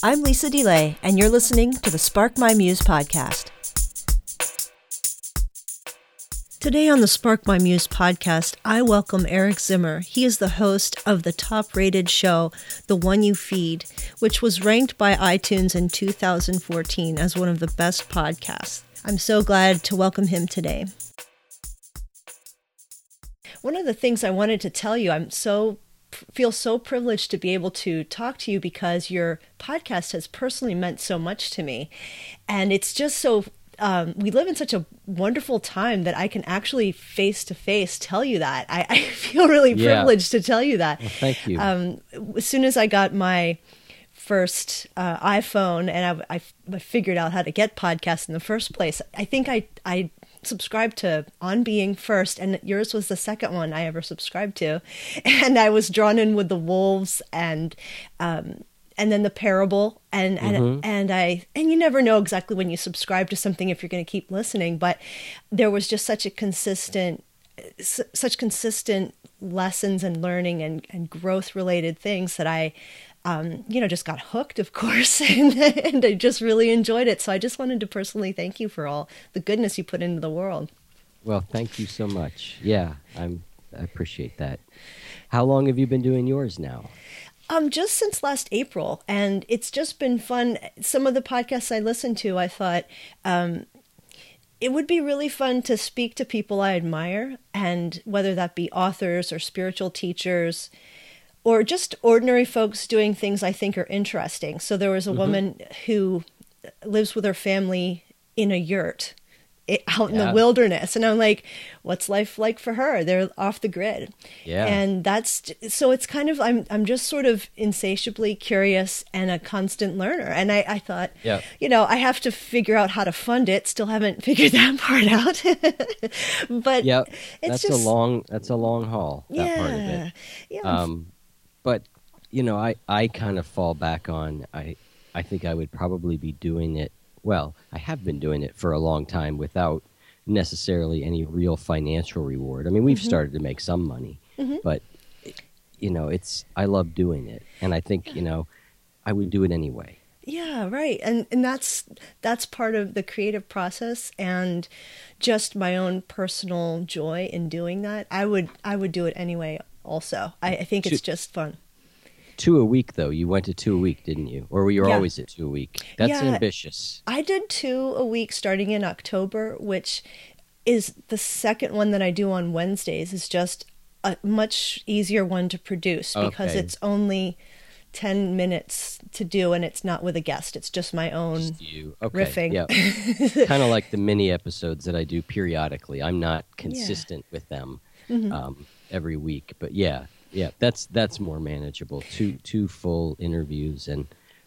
I'm Lisa DeLay, and you're listening to the Spark My Muse podcast. Today on the Spark My Muse podcast, I welcome Eric Zimmer. He is the host of the top-rated show, The One You Feed, which was ranked by iTunes in 2014 as one of the best podcasts. I'm so glad to welcome him today. One of the things I wanted to tell you, feel so privileged to be able to talk to you because your podcast has personally meant so much to me. And it's just so, we live in such a wonderful time that I can actually face-to-face tell you that. I feel really privileged to tell you that. Well, thank you. As soon as I got my first iPhone and I figured out how to get podcasts in the first place, I think I subscribed to On Being first, and yours was the second one I ever subscribed to. And I was drawn in with the wolves and then the parable and you never know exactly when you subscribe to something if you're going to keep listening, but there was just such consistent lessons and learning and growth related things that I just got hooked, of course, and I just really enjoyed it. So I just wanted to personally thank you for all the goodness you put into the world. Well, thank you so much. Yeah, I appreciate that. How long have you been doing yours now? Just since last April, and it's just been fun. Some of the podcasts I listened to, I thought it would be really fun to speak to people I admire, and whether that be authors or spiritual teachers, or just ordinary folks doing things I think are interesting. So there was a woman who lives with her family in a yurt out in the wilderness. And I'm like, what's life like for her? They're off the grid. Yeah. And so it's kind of, I'm just sort of insatiably curious and a constant learner. And I thought, I have to figure out how to fund it. Still haven't figured that part out. But that's a long haul, that part of it. Yeah. But, I kind of fall back on, I think I would probably be doing it. Well, I have been doing it for a long time without necessarily any real financial reward. I mean, we've started to make some money, but, I love doing it. And I think, I would do it anyway. Yeah, right. And that's part of the creative process and just my own personal joy in doing that. I would do it anyway also. I think it's just fun. 2 a week, though. You went to 2 a week, didn't you? Or were you always at 2 a week? That's ambitious. I did 2 a week starting in October, which is the second one that I do on Wednesdays. Is just a much easier one to produce because it's only 10 minutes to do, and it's not with a guest. It's just my own riffing. Yeah. Kind of like the mini episodes that I do periodically. I'm not consistent with them every week, but yeah, that's more manageable. Two full interviews, and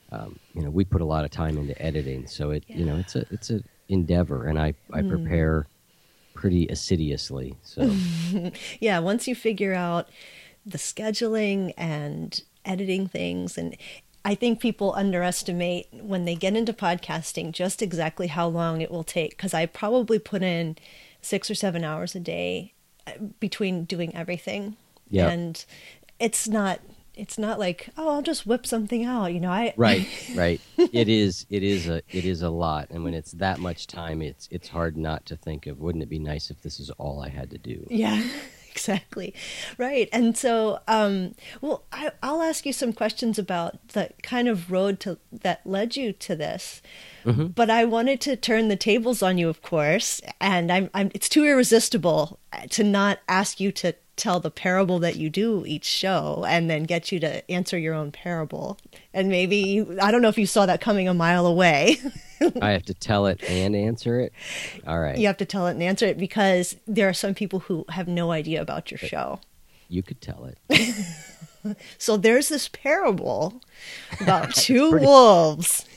we put a lot of time into editing, so it's a endeavor, and I prepare pretty assiduously. So yeah, once you figure out the scheduling and editing things, and I think people underestimate when they get into podcasting just exactly how long it will take, because I probably put in 6 or 7 hours a day between doing everything. Yeah. And it's not like, I'll just whip something out, Right. It is a lot, and when it's that much time, it's hard not to think of, wouldn't it be nice if this is all I had to do? Yeah. Exactly. Right. And so, I'll ask you some questions about the kind of road that led you to this. But I wanted to turn the tables on you, of course, and it's too irresistible to not ask you to tell the parable that you do each show and then get you to answer your own parable. And maybe, I don't know if you saw that coming a mile away. I have to tell it and answer it? All right. You have to tell it and answer it because there are some people who have no idea about your show. You could tell it. So there's this parable about two wolves.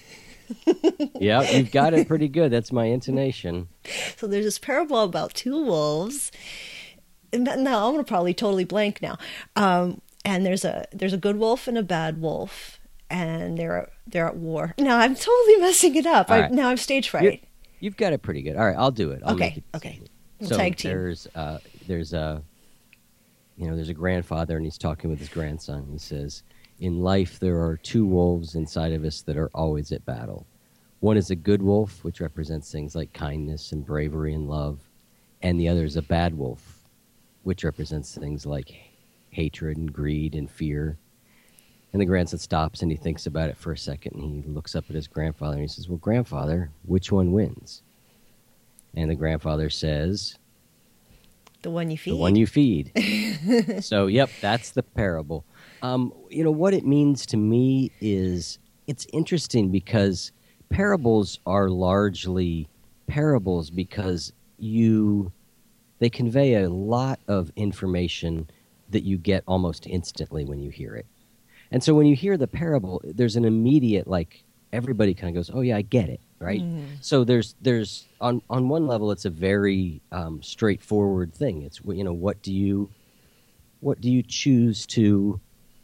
Yeah, you've got it pretty good. That's my intonation. So there's this parable about 2 wolves. Now I'm gonna probably totally blank now. And there's a good wolf and a bad wolf, and they're at war. No, I'm totally messing it up. Now I'm stage fright. You've got it pretty good. All right, I'll do it. I'll make it. Okay. So tag team. there's a grandfather, and he's talking with his grandson. He says, In life, there are two wolves inside of us that are always at battle. One is a good wolf, which represents things like kindness and bravery and love, and the other is a bad wolf, which represents things like hatred and greed and fear. And the grandson stops and he thinks about it for a second, and he looks up at his grandfather and he says, "Well, grandfather, which one wins?" And the grandfather says, "The one you feed." The one you feed. So, yep, that's the parable. What it means to me is it's interesting because parables are largely parables because they convey a lot of information that you get almost instantly when you hear it. And so when you hear the parable, there's an immediate, like, everybody kind of goes, "Oh yeah, I get it," right? So there's on one level, it's a very straightforward thing. It's, what do you choose to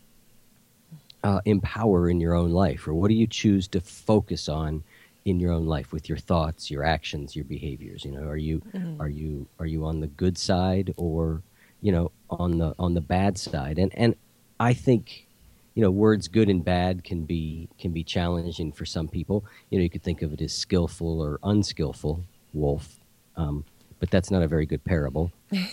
empower in your own life, or what do you choose to focus on in your own life with your thoughts, your actions, your behaviors? Are you on the good side, or on the bad side? And I think words good and bad can be challenging for some people. You could think of it as skillful or unskillful wolf, but that's not a very good parable.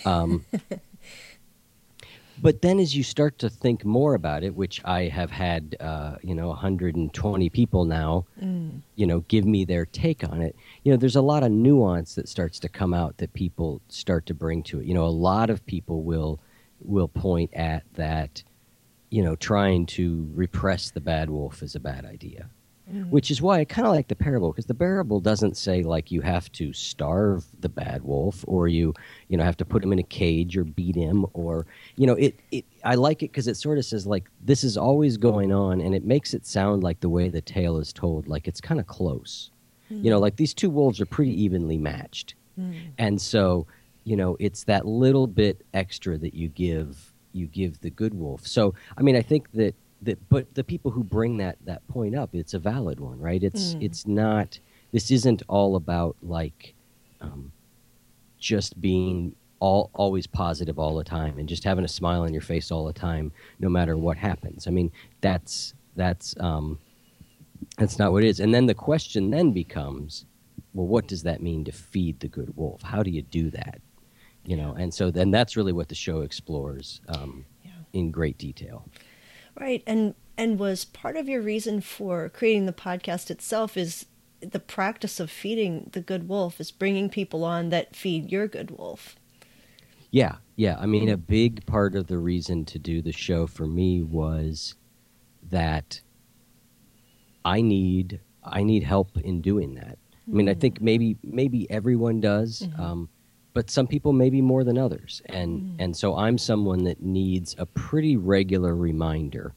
But then as you start to think more about it, which I have had, 120 people now, give me their take on it, there's a lot of nuance that starts to come out that people start to bring to it. A lot of people will point at that, trying to repress the bad wolf is a bad idea. Which is why I kind of like the parable, because the parable doesn't say, like, you have to starve the bad wolf, or you have to put him in a cage or beat him, or I like it because it sort of says, like, this is always going on, and it makes it sound like the way the tale is told, like it's kind of close. Like these two wolves are pretty evenly matched. And so it's that little bit extra that you give the good wolf. So I mean, I think that but the people who bring that point up, it's a valid one, right? It's not, this isn't all about, like, just being always positive all the time and just having a smile on your face all the time, no matter what happens. I mean, that's not what it is. And then the question then becomes, well, what does that mean to feed the good wolf? How do you do that? And so then that's really what the show explores in great detail. Right. And was part of your reason for creating the podcast itself is the practice of feeding the good wolf, is bringing people on that feed your good wolf. Yeah. I mean, a big part of the reason to do the show for me was that I need help in doing that. I mean, I think maybe everyone does, but some people maybe more than others. And so I'm someone that needs a pretty regular reminder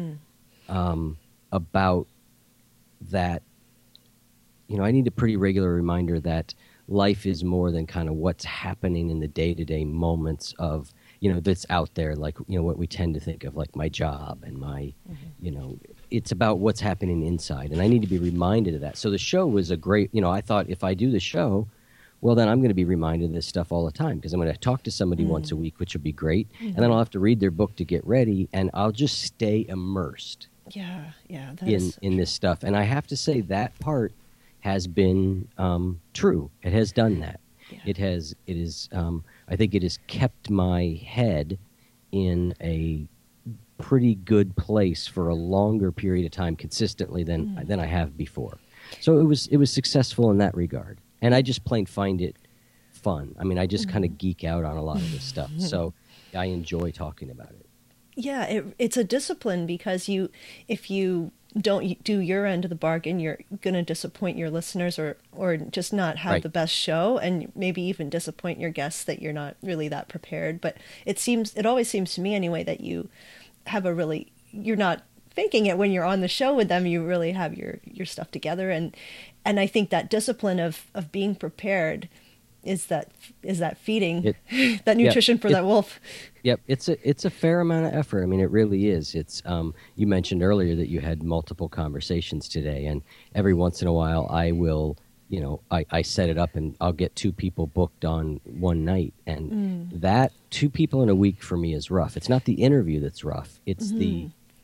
about that. I need a pretty regular reminder that life is more than kind of what's happening in the day-to-day moments of, that's out there, like, what we tend to think of, like my job and my, it's about what's happening inside. And I need to be reminded of that. So the show was a great, I thought if I do the show, well, then I'm going to be reminded of this stuff all the time, because I'm going to talk to somebody once a week, which will be great. And then I'll have to read their book to get ready, and I'll just stay immersed in this stuff. And I have to say that part has been true. It has done that. Yeah. I think it has kept my head in a pretty good place for a longer period of time consistently than I have before. So it was successful in that regard. And I just plain find it fun. I mean, I just kind of geek out on a lot of this stuff. So I enjoy talking about it. Yeah, it's a discipline, because if you don't do your end of the bargain, you're going to disappoint your listeners or just not have the best show, and maybe even disappoint your guests that you're not really that prepared. But it always seems to me anyway that you have you're not faking it when you're on the show with them. You really have your stuff together, and I think that discipline of being prepared is that feeding that nutrition for that wolf. Yep, it's a fair amount of effort. I mean, it really is. It's you mentioned earlier that you had multiple conversations today, and every once in a while I will, I set it up and I'll get two people booked on one night, and that 2 people in a week for me is rough. It's not the interview that's rough. It's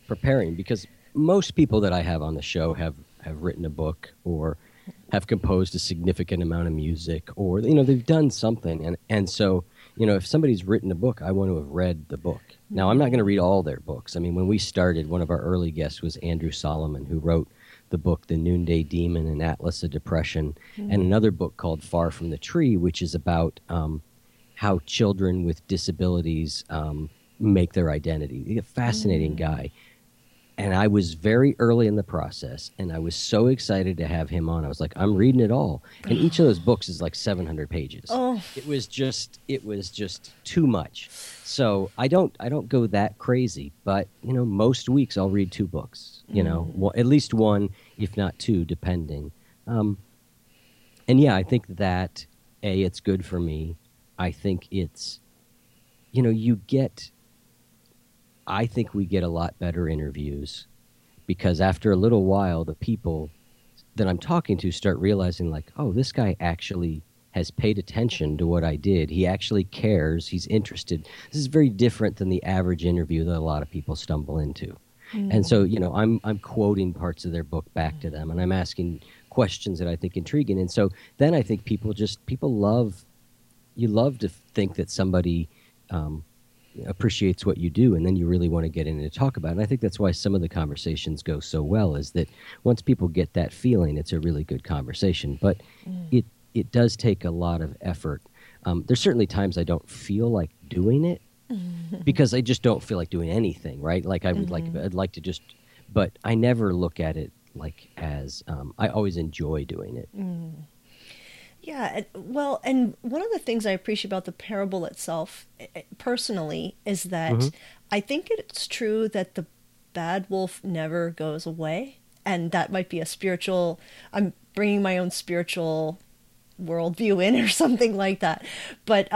preparing, because most people that I have on the show have written a book or have composed a significant amount of music, or they've done something, and so if somebody's written a book, I want to have read the book. Now, I'm not going to read all their books. I mean, when we started, one of our early guests was Andrew Solomon, who wrote the book The Noonday Demon and Atlas of Depression, and another book called Far from the Tree, which is about how children with disabilities make their identity. He's a fascinating guy. And I was very early in the process, and I was so excited to have him on. I was like, I'm reading it all. And each of those books is like 700 pages. Oh. It was just too much. So I don't go that crazy, but most weeks I'll read 2 books, at least one, if not 2, depending. And yeah, I think that it's good for me. I think it's, I think we get a lot better interviews because after a little while, the people that I'm talking to start realizing like, oh, this guy actually has paid attention to what I did. He actually cares. He's interested. This is very different than the average interview that a lot of people stumble into. And so, I'm quoting parts of their book back to them, and I'm asking questions that I think intriguing. And so then I think people love to think that somebody appreciates what you do, and then you really want to get in and talk about it. And I think that's why some of the conversations go so well, is that once people get that feeling, it's a really good conversation. But it does take a lot of effort. There's certainly times I don't feel like doing it because I just don't feel like doing anything, right? Like I'd like to just, but I never look at it like as, I always enjoy doing it. Yeah, well, and one of the things I appreciate about the parable itself, personally, is that I think it's true that the bad wolf never goes away, and that might be a spiritual, I'm bringing my own spiritual worldview in or something like that, but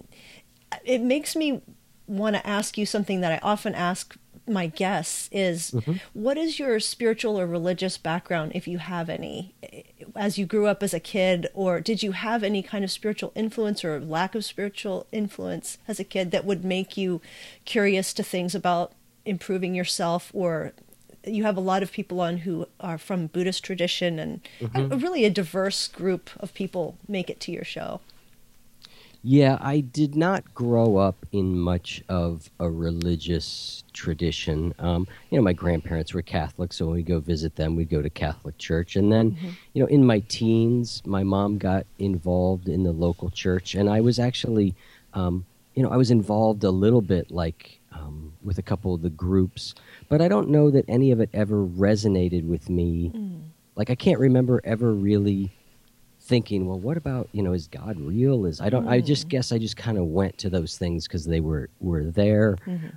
it makes me want to ask you something that I often ask my guests is, what is your spiritual or religious background, if you have any, as you grew up as a kid, or did you have any kind of spiritual influence or lack of spiritual influence as a kid that would make you curious to things about improving yourself? Or you have a lot of people on who are from Buddhist tradition, and really a diverse group of people make it to your show. Yeah, I did not grow up in much of a religious tradition. My grandparents were Catholic, so when we go visit them, we'd go to Catholic church. And then, in my teens, my mom got involved in the local church, and I was actually, I was involved a little bit, with a couple of the groups, but I don't know that any of it ever resonated with me. Like, I can't remember ever really thinking, well, what about, is God real? I just guess I just kind of went to those things because they were there.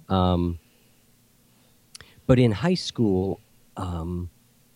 But in high school, I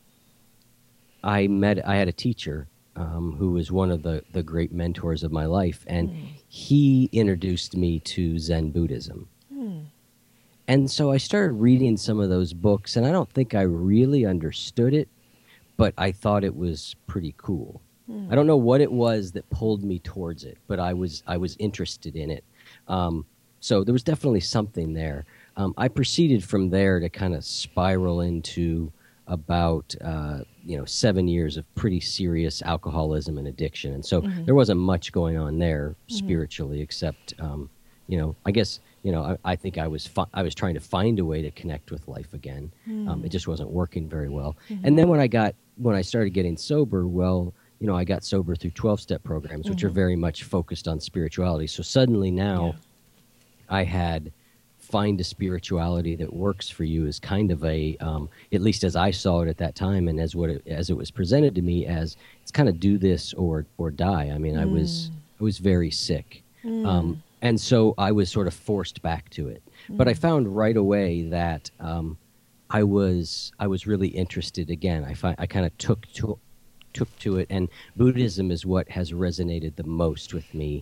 had a teacher who was one of the great mentors of my life, and he introduced me to Zen Buddhism. And so I started reading some of those books, and I don't think I really understood it, but I thought it was pretty cool. I don't know what it was that pulled me towards it, but I was interested in it. So there was definitely something there. I proceeded from there to kind of spiral into about 7 years of pretty serious alcoholism and addiction, and so there wasn't much going on there spiritually, except I guess I think I was trying to find a way to connect with life again. It just wasn't working very well. And then when I started getting sober, well, I got sober through 12-step programs, which are very much focused on spirituality. So suddenly now I had find a spirituality that works for you as kind of a, at least as I saw it at that time, and as it was presented to me as, it's kind of do this or die. I mean, I was very sick. And so I was sort of forced back to it. But I found right away that I was really interested again. I kind of took to it, and Buddhism is what has resonated the most with me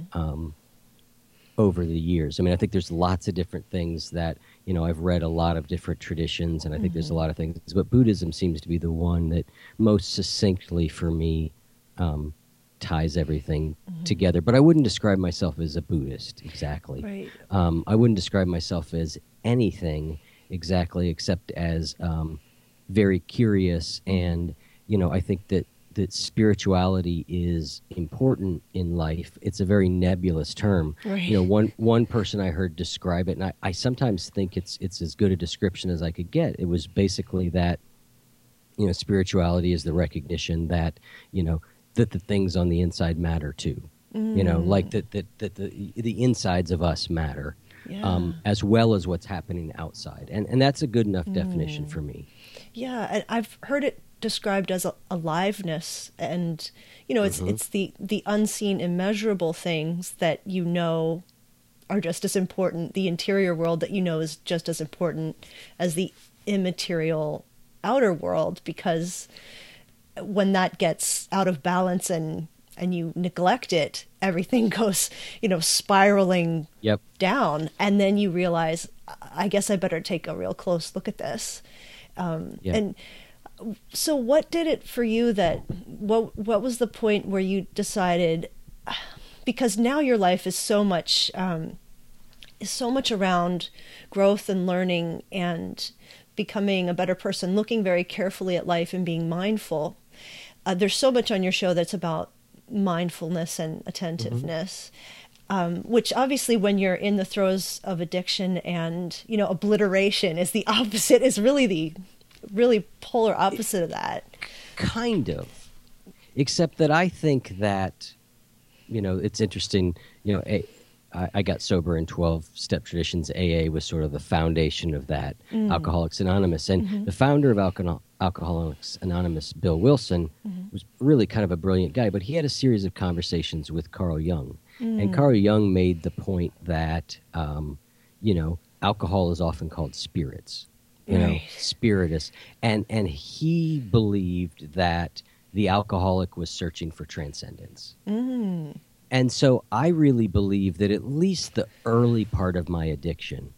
over the years. I mean, I think there's lots of different things that, I've read a lot of different traditions, and I think there's a lot of things, but Buddhism seems to be the one that most succinctly for me ties everything together. But I wouldn't describe myself as a Buddhist exactly. Right. I wouldn't describe myself as anything exactly, except as very curious. And I think that spirituality is important in life. It's a very nebulous term. Right. One person I heard describe it, and I sometimes think it's as good a description as I could get. It was basically that spirituality is the recognition that that the things on the inside matter too. Like that the insides of us matter, as well as what's happening outside, and that's a good enough definition for me. Yeah, and I've heard it described as aliveness, and it's the unseen, immeasurable things that are just as important. The interior world that is just as important as the immaterial outer world, because when that gets out of balance and you neglect it, everything goes spiraling down, and then you realize, I guess I better take a real close look at this. And so what did it for you what was the point where you decided, because now your life is so much around growth and learning and becoming a better person, looking very carefully at life and being mindful. There's so much on your show that's about mindfulness and attentiveness, which obviously when you're in the throes of addiction and, obliteration is the opposite, is really the polar opposite of that. Kind of. Except that I think that, it's interesting, I got sober in 12-step traditions. AA was sort of the foundation of that, Alcoholics Anonymous. And the founder of Alcoholics Anonymous, Bill Wilson, was really kind of a brilliant guy, but he had a series of conversations with Carl Jung. And Carl Jung made the point that, alcohol is often called spirits, spiritus. And he believed that the alcoholic was searching for transcendence. And so I really believe that at least the early part of my addiction,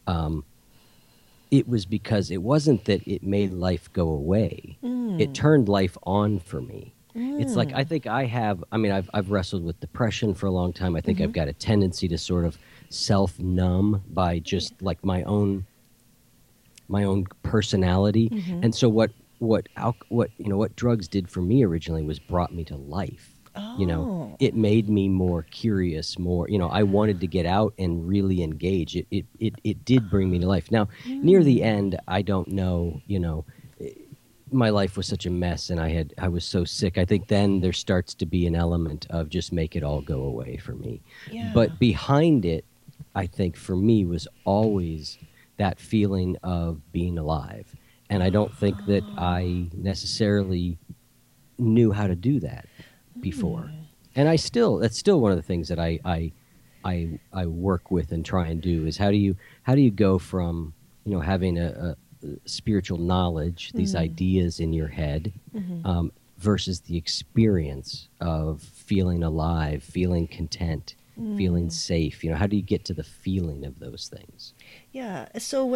it was because it wasn't that it made life go away. It turned life on for me. It's like, I think I've wrestled with depression for a long time. I think I've got a tendency to sort of self-numb by just like my own personality. And so what drugs did for me originally was brought me to life. It made me more curious, more, I wanted to get out and really engage. It did bring me to life. Now, near the end, I don't know, my life was such a mess and I was so sick. I think then there starts to be an element of just make it all go away for me. Yeah. But behind it, I think for me was always that feeling of being alive. And I don't think that I necessarily knew how to do that before. And that's still one of the things that I work with and try and do is how do you go from, having a spiritual knowledge, these ideas in your head, versus the experience of feeling alive, feeling content, feeling safe. How do you get to the feeling of those things? Yeah.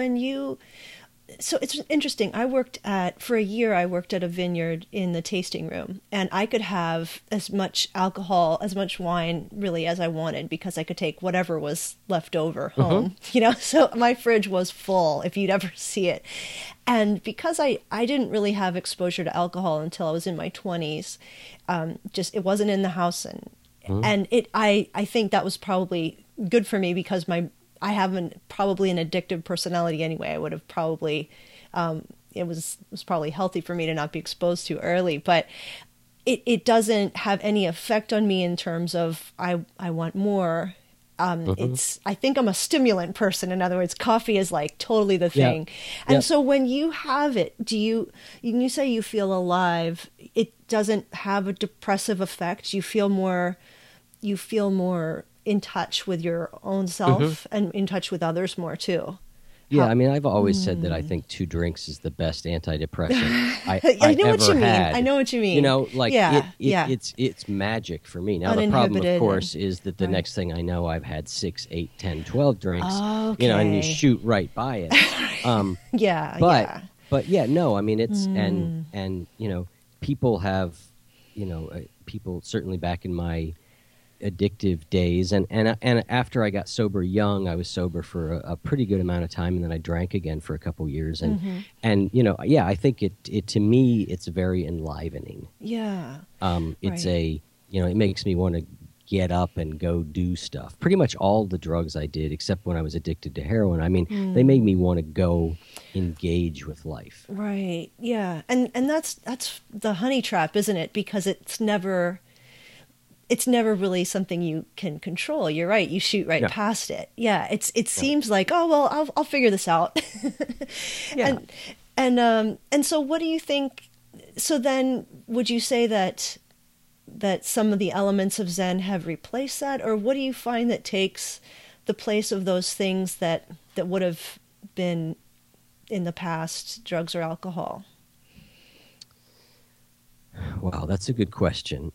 So it's interesting. For a year, I worked at a vineyard in the tasting room, and I could have as much alcohol, as much wine really as I wanted because I could take whatever was left over home, so my fridge was full if you'd ever see it. And because I didn't really have exposure to alcohol until I was in my 20s, it wasn't in the house. And I think that was probably good for me because I have probably an addictive personality anyway. I would have probably, it was probably healthy for me to not be exposed too early, but it doesn't have any effect on me in terms of I want more. I think I'm a stimulant person. In other words, coffee is like totally the thing. Yeah. And so when you have it, you say you feel alive, it doesn't have a depressive effect. You feel more in touch with your own self and in touch with others more too. Yeah, I've always said that I think 2 drinks is the best antidepressant I know what you mean. had. I know what you mean. It's magic for me. Now, the problem, of course, is that the next thing I know, I've had 6, 8, 10, 12 drinks, and you shoot right by it. But it's, and people have, people certainly back in my addictive days, and after I got sober young, I was sober for a pretty good amount of time, and then I drank again for a couple years, and yeah, I think it to me it's very enlivening. Yeah. It's Right. it makes me want to get up and go do stuff. Pretty much all the drugs I did, except when I was addicted to heroin, I mean, they made me want to go engage with life. Right. Yeah. And that's the honey trap, isn't it? Because it's never really something you can control. You're right. You shoot right Yeah. past it. Yeah. It Yeah. seems like, oh well, I'll figure this out. Yeah. And so what do you think? So then, would you say that some of the elements of Zen have replaced that, or what do you find that takes the place of those things that would have been in the past, drugs or alcohol? Wow, that's a good question.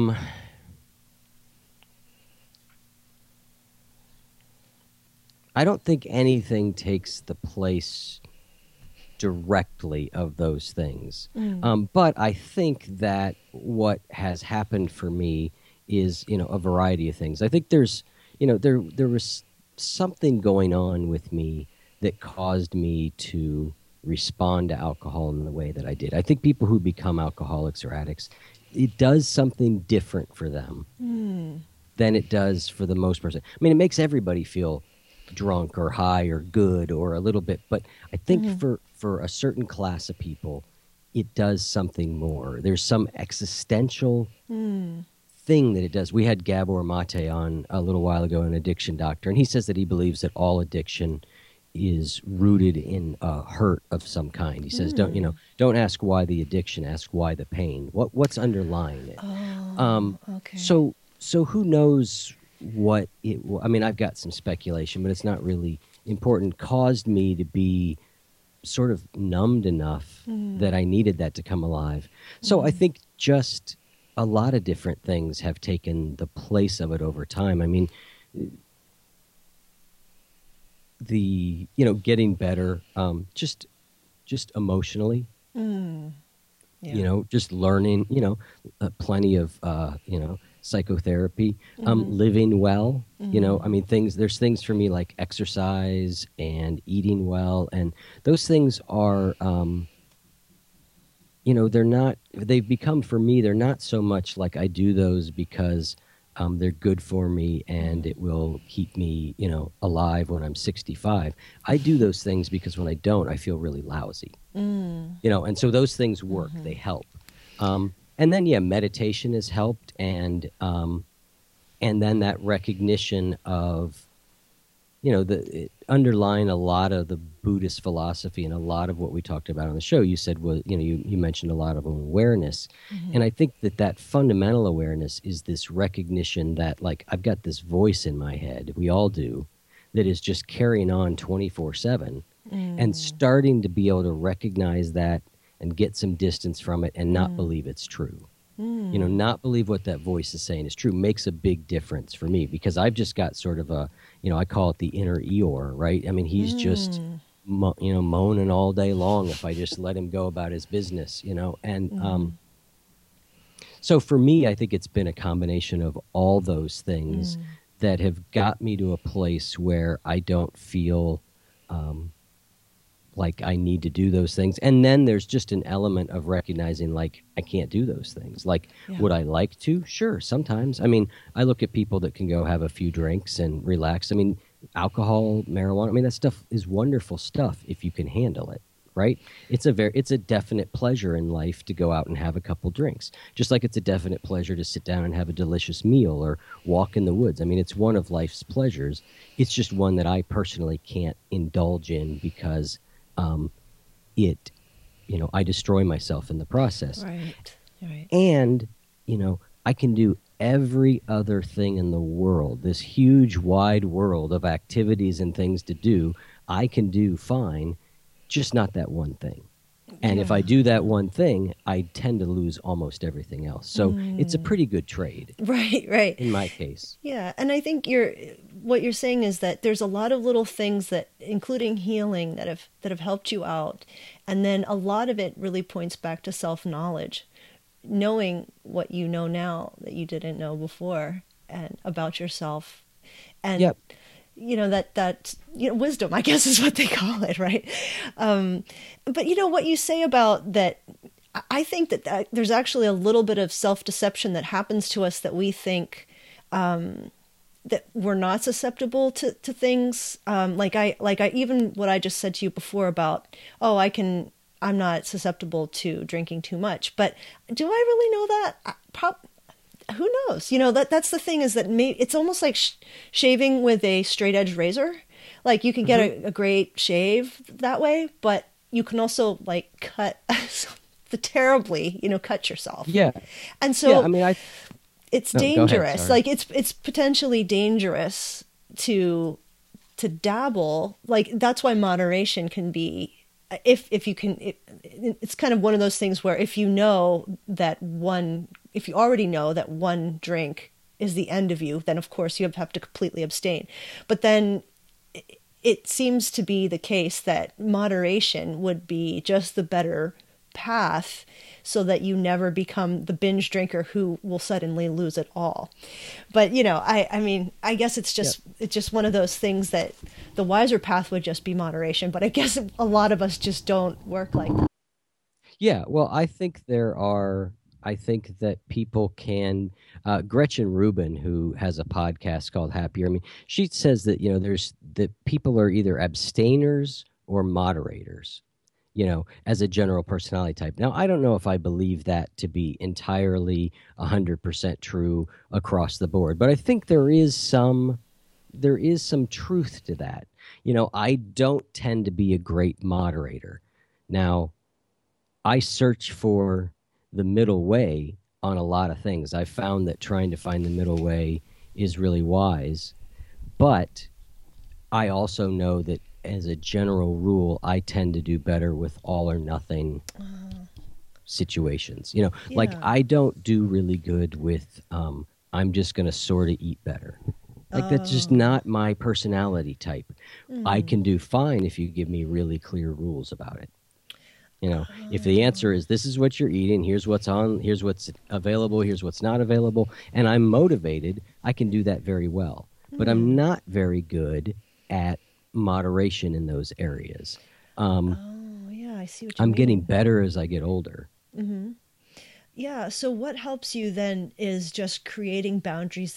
I don't think anything takes the place directly of those things. But I think that what has happened for me is, a variety of things. I think there was something going on with me that caused me to respond to alcohol in the way that I did. I think people who become alcoholics or addicts, it does something different for them than it does for the most person. I mean, it makes everybody feel drunk or high or good or a little bit, but I think for a certain class of people, it does something more. There's some existential thing that it does. We had Gabor Mate on a little while ago, an addiction doctor, and he says that he believes that all addiction is rooted in a hurt of some kind. He says, don't ask why the addiction, ask why the pain. What's underlying it? Oh, okay. So who knows what I mean, I've got some speculation, but it's not really important. Caused me to be sort of numbed enough that I needed that to come alive. So I think just a lot of different things have taken the place of it over time. I mean, getting better, just emotionally, Yeah. just learning, plenty of, psychotherapy, living well, I mean, there's things for me like exercise and eating well. And those things are, they've become for me, they're not so much like I do those because they're good for me and it will keep me, alive when I'm 65. I do those things because when I don't, I feel really lousy, and so those things work, they help. And then, meditation has helped. And then that recognition of, underlying a lot of the Buddhist philosophy and a lot of what we talked about on the show, you said was, you mentioned a lot of awareness. And I think that fundamental awareness is this recognition that, like, I've got this voice in my head, we all do, that is just carrying on 24/7 and starting to be able to recognize that and get some distance from it and not believe it's true. Not believe what that voice is saying is true makes a big difference for me, because I've just got sort of a, I call it the inner Eeyore, right? I mean, he's just, moaning all day long if I just let him go about his business, and so for me, I think it's been a combination of all those things that have got me to a place where I don't feel like I need to do those things. And then there's just an element of recognizing, like, I can't do those things. Like, would I like to? Sure, sometimes. I mean, I look at people that can go have a few drinks and relax. I mean, alcohol, marijuana, I mean, that stuff is wonderful stuff if you can handle it, right? It's a definite pleasure in life to go out and have a couple drinks. Just like it's a definite pleasure to sit down and have a delicious meal or walk in the woods. I mean, it's one of life's pleasures. It's just one that I personally can't indulge in because I destroy myself in the process. Right. And, I can do every other thing in the world, this huge, wide world of activities and things to do, I can do fine, just not that one thing. And if I do that one thing, I tend to lose almost everything else. So it's a pretty good trade. Right. In my case. Yeah, and I think what you're saying is that there's a lot of little things that, including healing, that have helped you out, and then a lot of it really points back to self-knowledge, knowing what you know now that you didn't know before, and about yourself. And Yep. that wisdom, I guess, is what they call it, right? But what you say about that, I think that there's actually a little bit of self-deception that happens to us, that we think that we're not susceptible to things. Like I even what I just said to you before about, I'm not susceptible to drinking too much, but do I really know that? Who knows? That's the thing, is that it's almost like shaving with a straight edge razor. Like you can get a great shave that way, but you can also like cut terribly, cut yourself. Yeah. And so yeah, I mean, it's No, go ahead, dangerous. sorry. Like it's potentially dangerous to dabble. Like that's why moderation can be, if you can, it's kind of one of those things where if you already know that one drink is the end of you, then of course you have to completely abstain. But then it seems to be the case that moderation would be just the better path, so that you never become the binge drinker who will suddenly lose it all. But I mean, I guess it's just one of those things that the wiser path would just be moderation. But I guess a lot of us just don't work like that. Yeah, well, I think that people can. Gretchen Rubin, who has a podcast called Happier, I mean, she says that that people are either abstainers or moderators, as a general personality type. Now, I don't know if I believe that to be entirely 100% true across the board, but I think there is some truth to that. I don't tend to be a great moderator. Now, I search for the middle way on a lot of things. I found that trying to find the middle way is really wise, but I also know that as a general rule, I tend to do better with all or nothing situations. Like I don't do really good with I'm just going to sort of eat better. Like that's just not my personality type. I can do fine if you give me really clear rules about it. If the answer is this is what you're eating, here's what's available, here's what's not available, and I'm motivated, I can do that very well. But I'm not very good at moderation in those areas. Yeah, I see what you mean. I'm getting better as I get older. Mm-hmm. Yeah, so what helps you then is just creating boundaries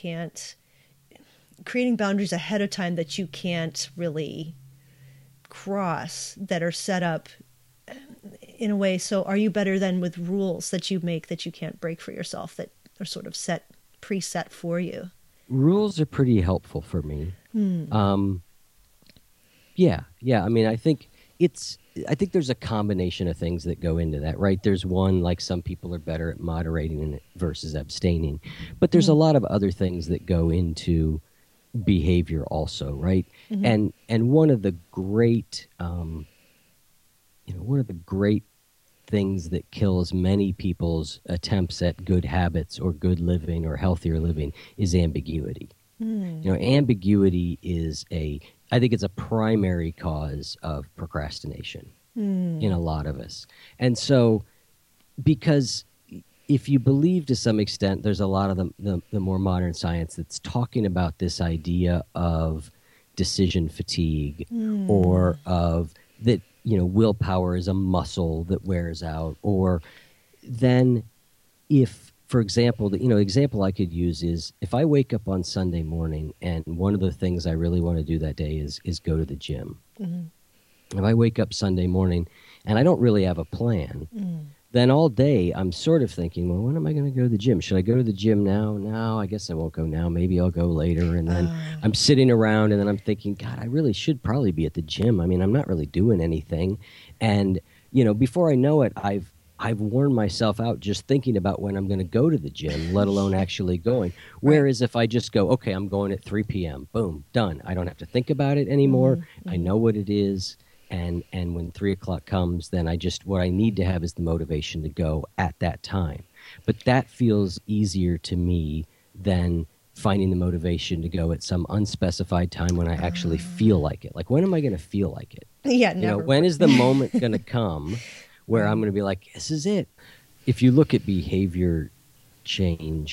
ahead of time that you can't really cross, that are set up in a way. So are you better then with rules that you make that you can't break for yourself, that are sort of preset for you? Rules are pretty helpful for me. Yeah. I mean, I think there's a combination of things that go into that, right? There's one, like some people are better at moderating versus abstaining, but there's a lot of other things that go into behavior also, right? And one of the great, one of the great things that kills many people's attempts at good habits or good living or healthier living is ambiguity. Ambiguity is I think it's a primary cause of procrastination in a lot of us. And so, because if you believe to some extent, there's a lot of the more modern science that's talking about this idea of decision fatigue or of that, willpower is a muscle that wears out. Or then if, for example, the example I could use is if I wake up on Sunday morning and one of the things I really want to do that day is go to the gym. If I wake up Sunday morning and I don't really have a plan, then all day I'm sort of thinking, well, when am I going to go to the gym? Should I go to the gym now? No, I guess I won't go now. Maybe I'll go later. And then I'm sitting around and then I'm thinking, God, I really should probably be at the gym. I mean, I'm not really doing anything. And, before I know it, I've worn myself out just thinking about when I'm going to go to the gym, let alone actually going. Whereas if I just go, okay, I'm going at 3 p.m., boom, done. I don't have to think about it anymore. I know what it is. And when 3 o'clock comes, then what I need to have is the motivation to go at that time. But that feels easier to me than finding the motivation to go at some unspecified time when I actually feel like it. Like, when am I going to feel like it? Yeah, never. When is the moment going to come where I'm going to be like, this is it? If you look at behavior change,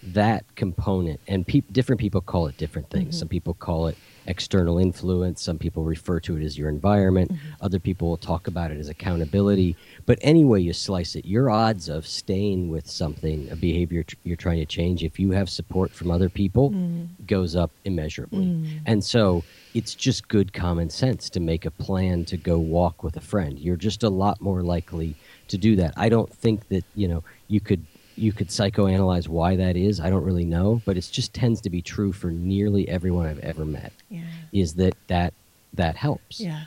that component, and different people call it different things. Some people call it external influence. Some people refer to it as your environment. Other people will talk about it as accountability. But any way you slice it, your odds of staying with something, a behavior you're trying to change, if you have support from other people, goes up immeasurably. And so it's just good common sense to make a plan to go walk with a friend. You're just a lot more likely to do that. I don't think that, you could psychoanalyze why that is. I don't really know, but it just tends to be true for nearly everyone I've ever met. Yeah. Is that helps. Yeah.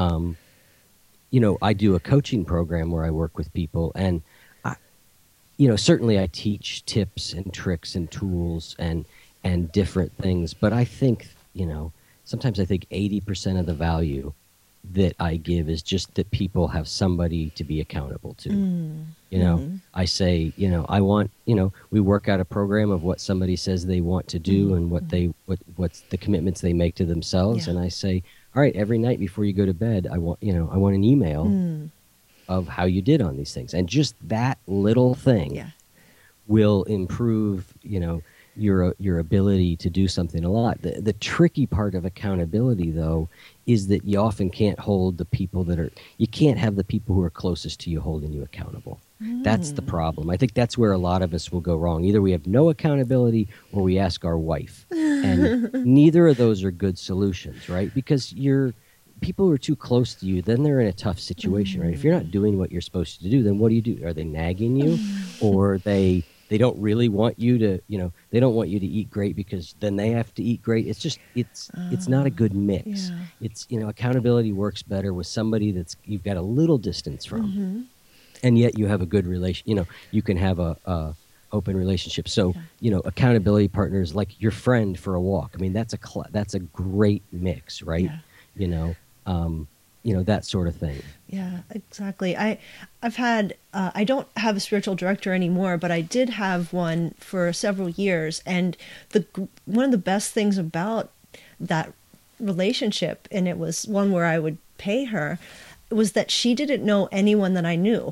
I do a coaching program where I work with people, and certainly I teach tips and tricks and tools and different things, but I think, sometimes I think 80% of the value that I give is just that people have somebody to be accountable to. I say, I want, we work out a program of what somebody says they want to do and what's the commitments they make to themselves. And I say, all right, every night before you go to bed, I want an email of how you did on these things. And just that little thing will improve, your ability to do something a lot. The tricky part of accountability, though, is that you often can't hold the people you can't have the people who are closest to you holding you accountable. That's the problem. I think that's where a lot of us will go wrong. Either we have no accountability or we ask our wife. And neither of those are good solutions, right? Because people who are too close to you, then they're in a tough situation, right? If you're not doing what you're supposed to do, then what do? Are they nagging you? Or they don't really want you to, they don't want you to eat great because then they have to eat great. It's just, it's not a good mix. Yeah. It's, accountability works better with somebody you've got a little distance from, and yet you have a good relation, you can have a open relationship. So, accountability partners, like your friend for a walk. I mean, that's a great mix, right? Yeah. That sort of thing. Yeah, exactly. I've had, I don't have a spiritual director anymore, but I did have one for several years. And one of the best things about that relationship, and it was one where I would pay her, was that she didn't know anyone that I knew.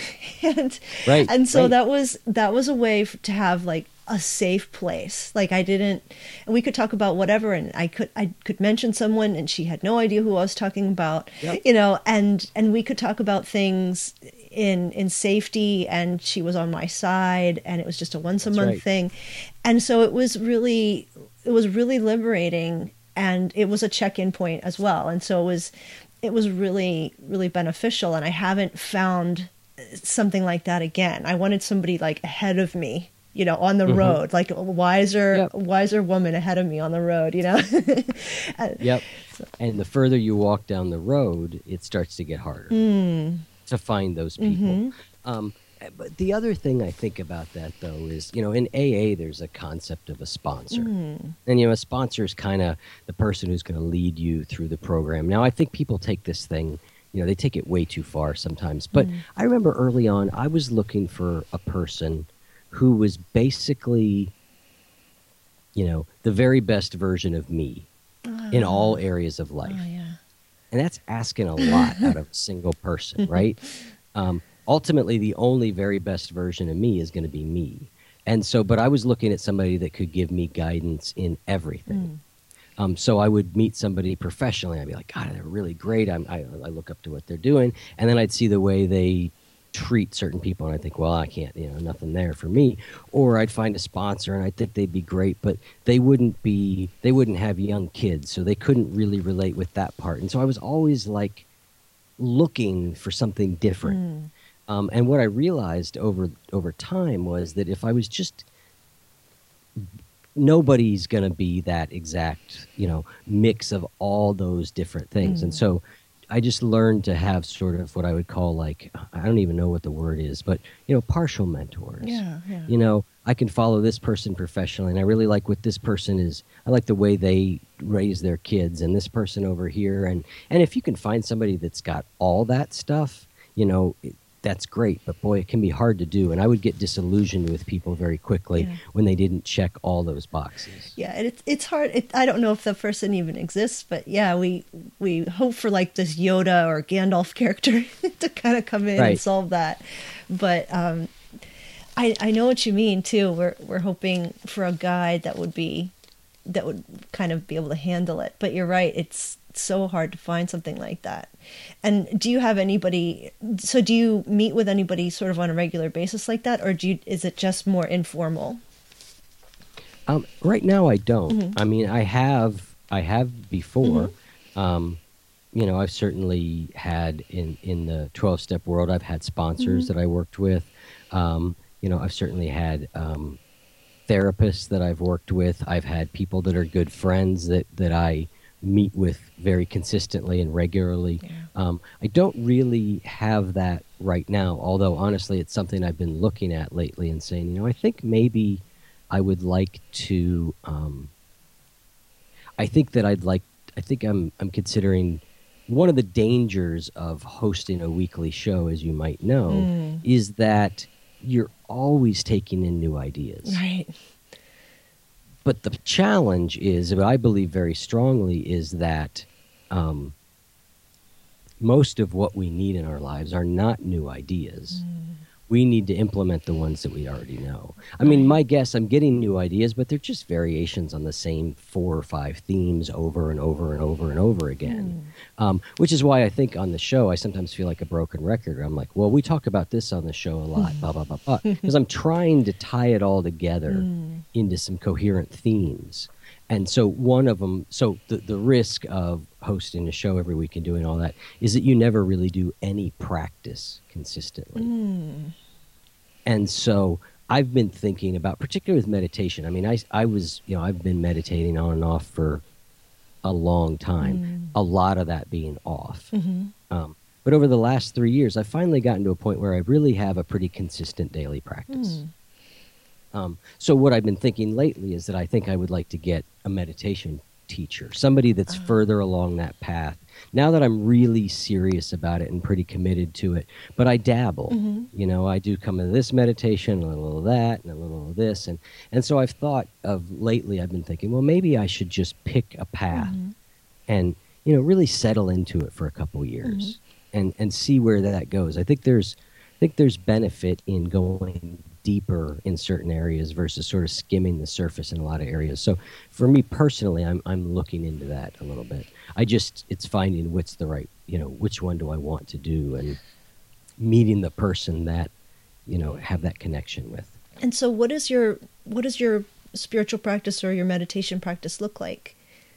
and so that was a way to have like a safe place. Like and we could talk about whatever, and I could mention someone and she had no idea who I was talking about, and we could talk about things in safety, and she was on my side, and it was just a once a month thing. And so it was really liberating, and it was a check-in point as well. And so it was really, really beneficial. And I haven't found something like that again. I wanted somebody like ahead of me, on the road, like a wiser woman ahead of me on the road, Yep. And the further you walk down the road, it starts to get harder to find those people. But the other thing I think about that, though, is, in AA, there's a concept of a sponsor. And, a sponsor is kind of the person who's going to lead you through the program. Now, I think people take this thing, they take it way too far sometimes. But I remember early on, I was looking for a person who was basically, the very best version of me in all areas of life. And that's asking a lot out of a single person, right? Ultimately, the only very best version of me is going to be me. And so, but I was looking at somebody that could give me guidance in everything. So I would meet somebody professionally. I'd be like, God, they're really great. I look up to what they're doing. And then I'd see the way they treat certain people, and I think, well, I can't, nothing there for me. Or I'd find a sponsor, and I think they'd be great, but they wouldn't have young kids, so they couldn't really relate with that part. And so I was always like looking for something different. And what I realized over time was that if I was just, nobody's going to be that exact, mix of all those different things. And so I just learned to have sort of what I would call like, I don't even know what the word is, but, partial mentors. Yeah. I can follow this person professionally, and I really like what this person is. I like the way they raise their kids, and this person over here. And if you can find somebody that's got all that stuff, that's great, but boy, it can be hard to do. And I would get disillusioned with people very quickly when they didn't check all those boxes. Yeah, and it's hard. I don't know if the person even exists, but yeah, we hope for like this Yoda or Gandalf character to kind of come in and solve that. But I know what you mean too. We're hoping for a guide that would kind of be able to handle it. But you're right, it's so hard to find something like that. And do you have anybody? So do you meet with anybody sort of on a regular basis like that, or is it just more informal? Right now, I don't. Mm-hmm. I mean, I have before. Mm-hmm. I've certainly had in the 12-step world, I've had sponsors Mm-hmm. that I worked with. I've certainly had therapists that I've worked with. I've had people that are good friends that I meet with very consistently and regularly. Yeah. I don't really have that right now, although honestly, it's something I've been looking at lately and saying, I think maybe I would like to. I think I'm considering one of the dangers of hosting a weekly show, as you might know, is that you're always taking in new ideas. Right. But the challenge is, I believe very strongly, is that most of what we need in our lives are not new ideas. We need to implement the ones that we already know. I mean, my guess, I'm getting new ideas, but they're just variations on the same 4 or 5 themes over and over and over and over again. Which is why I think on the show, I sometimes feel like a broken record. I'm like, well, we talk about this on the show a lot, blah, blah, blah, blah. Because I'm trying to tie it all together into some coherent themes. And so one of them, the risk of hosting a show every week and doing all that is that you never really do any practice consistently. And so I've been thinking about, particularly with meditation. I mean, I've been meditating on and off for a long time, a lot of that being off. But over the last 3 years, I've finally gotten to a point where I really have a pretty consistent daily practice. So what I've been thinking lately is that I think I would like to get a meditation teacher, somebody that's further along that path. Now that I'm really serious about it and pretty committed to it, but I dabble. I do come into this meditation, a little of that, and a little of this, and so I've thought of lately. I've been thinking, well, maybe I should just pick a path and really settle into it for a couple years and see where that goes. I think there's benefit in going deeper in certain areas versus sort of skimming the surface in a lot of areas. So for me personally, I'm looking into that a little bit. It's finding what's the right, which one do I want to do, and meeting the person that, have that connection with. And so what does your spiritual practice or your meditation practice look like?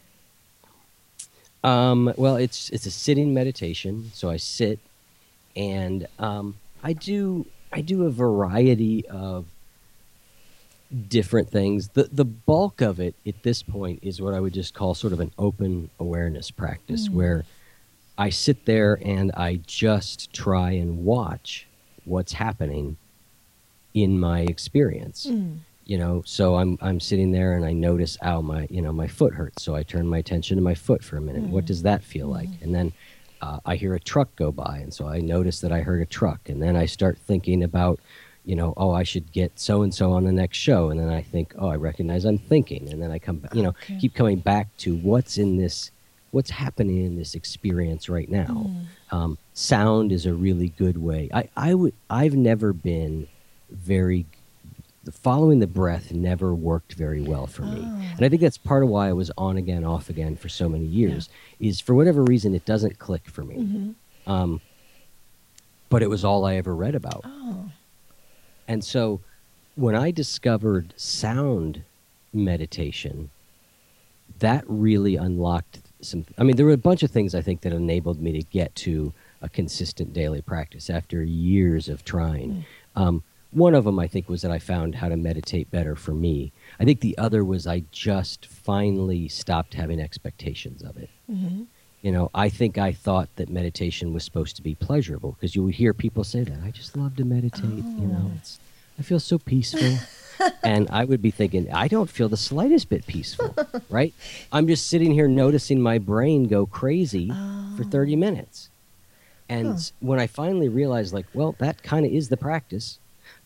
Well, it's a sitting meditation. So I sit and I do a variety of different things. The bulk of it at this point is what I would just call sort of an open awareness practice, where I sit there and I just try and watch what's happening in my experience. So I'm sitting there and I notice, my foot hurts. So I turn my attention to my foot for a minute. What does that feel like? And then I hear a truck go by, and so I notice that I heard a truck, and then I start thinking about, I should get so-and-so on the next show, and then I think, I recognize I'm thinking, and then I come back, keep coming back to what's happening in this experience right now. Sound is a really good way. I've never been following the breath never worked very well for me. And I think that's part of why I was on again, off again for so many years, is for whatever reason, it doesn't click for me. But it was all I ever read about. And so when I discovered sound meditation, that really unlocked there were a bunch of things I think that enabled me to get to a consistent daily practice after years of trying. One of them, I think, was that I found how to meditate better for me. I think the other was I just finally stopped having expectations of it. I think I thought that meditation was supposed to be pleasurable, because you would hear people say that. I just love to meditate. I feel so peaceful. And I would be thinking, I don't feel the slightest bit peaceful, right? I'm just sitting here noticing my brain go crazy for 30 minutes. And when I finally realized, that kind of is the practice.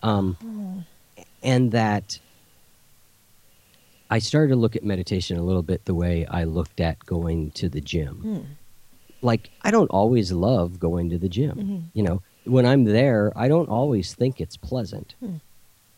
And that I started to look at meditation a little bit the way I looked at going to the gym. I don't always love going to the gym. When I'm there, I don't always think it's pleasant.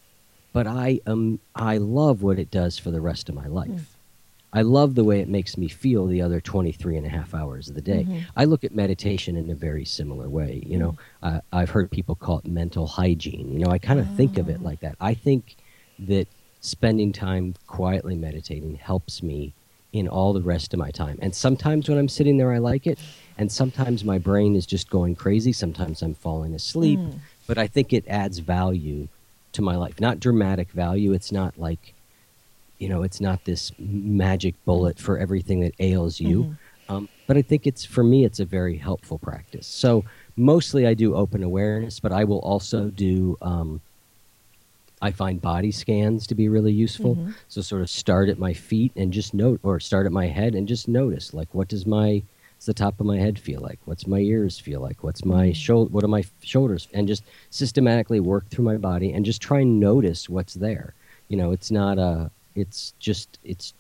but I love what it does for the rest of my life. I love the way it makes me feel the other 23 and a half hours of the day. I look at meditation in a very similar way. You know, I've heard people call it mental hygiene. You know, I kind of think of it like that. I think that spending time quietly meditating helps me in all the rest of my time. And sometimes when I'm sitting there, I like it. And sometimes my brain is just going crazy. Sometimes I'm falling asleep. But I think it adds value to my life. Not dramatic value. It's not like, you know, it's not this magic bullet for everything that ails you. But I think for me, it's a very helpful practice. So mostly I do open awareness, but I will also do, I find body scans to be really useful. So sort of start at my feet and just note, or start at my head and just notice, like, what's the top of my head feel like? What's my ears feel like? What's my what are my shoulders? And just systematically work through my body and just try and notice what's there. You know, it's not it's just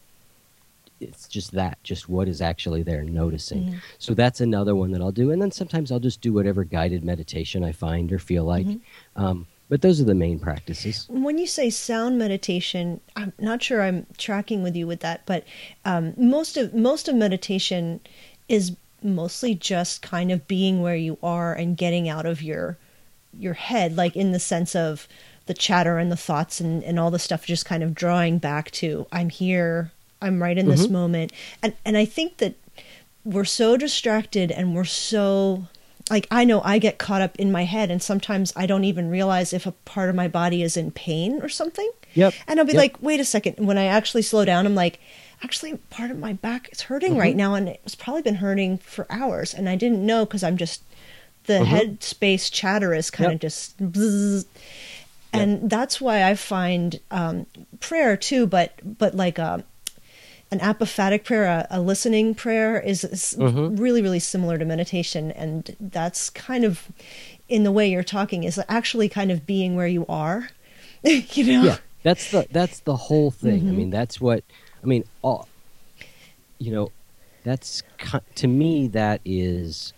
what is actually there, noticing. So that's another one that I'll do. And then sometimes I'll just do whatever guided meditation I find or feel like. But those are the main practices. When you say sound meditation, I'm not sure I'm tracking with you with that, but most of meditation is mostly just kind of being where you are and getting out of your head, like in the sense of the chatter and the thoughts and all the stuff, just kind of drawing back to, I'm here, I'm right in this moment. And I think that we're so distracted and we're so, like, I know I get caught up in my head and sometimes I don't even realize if a part of my body is in pain or something. And I'll be like, wait a second. When I actually slow down, I'm like, actually part of my back is hurting right now. And it's probably been hurting for hours. And I didn't know because I'm just, the head space chatter is kind of just bzzz. And that's why I find prayer too, but like an apophatic prayer, a listening prayer is really, really similar to meditation. And that's kind of, in the way you're talking, is actually kind of being where you are, you know? Yeah, that's the whole thing. I mean, that's what, I mean, all, you know, that's, to me, that is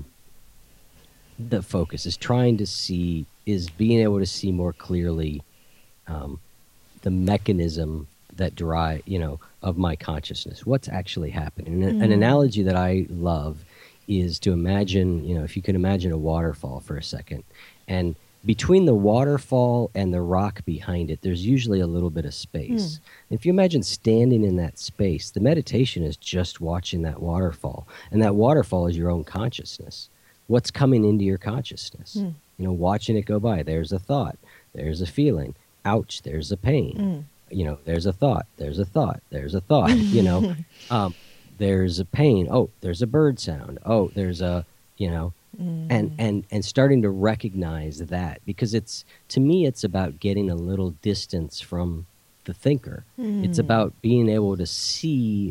the focus, is trying to see, is being able to see more clearly the mechanism that drive, you know, of my consciousness, what's actually happening. An analogy that I love is to imagine, you know, if you can imagine a waterfall for a second, and between the waterfall and the rock behind it, there's usually a little bit of space. If you imagine standing in that space, the meditation is just watching that waterfall, and that waterfall is your own consciousness. What's coming into your consciousness? You know, watching it go by. There's a thought. There's a feeling. Ouch, there's a pain. You know, there's a thought. There's a thought. There's a thought. You know, there's a pain. Oh, there's a bird sound. Oh, there's a, you know, and starting to recognize that, because it's, to me, it's about getting a little distance from the thinker. It's about being able to see,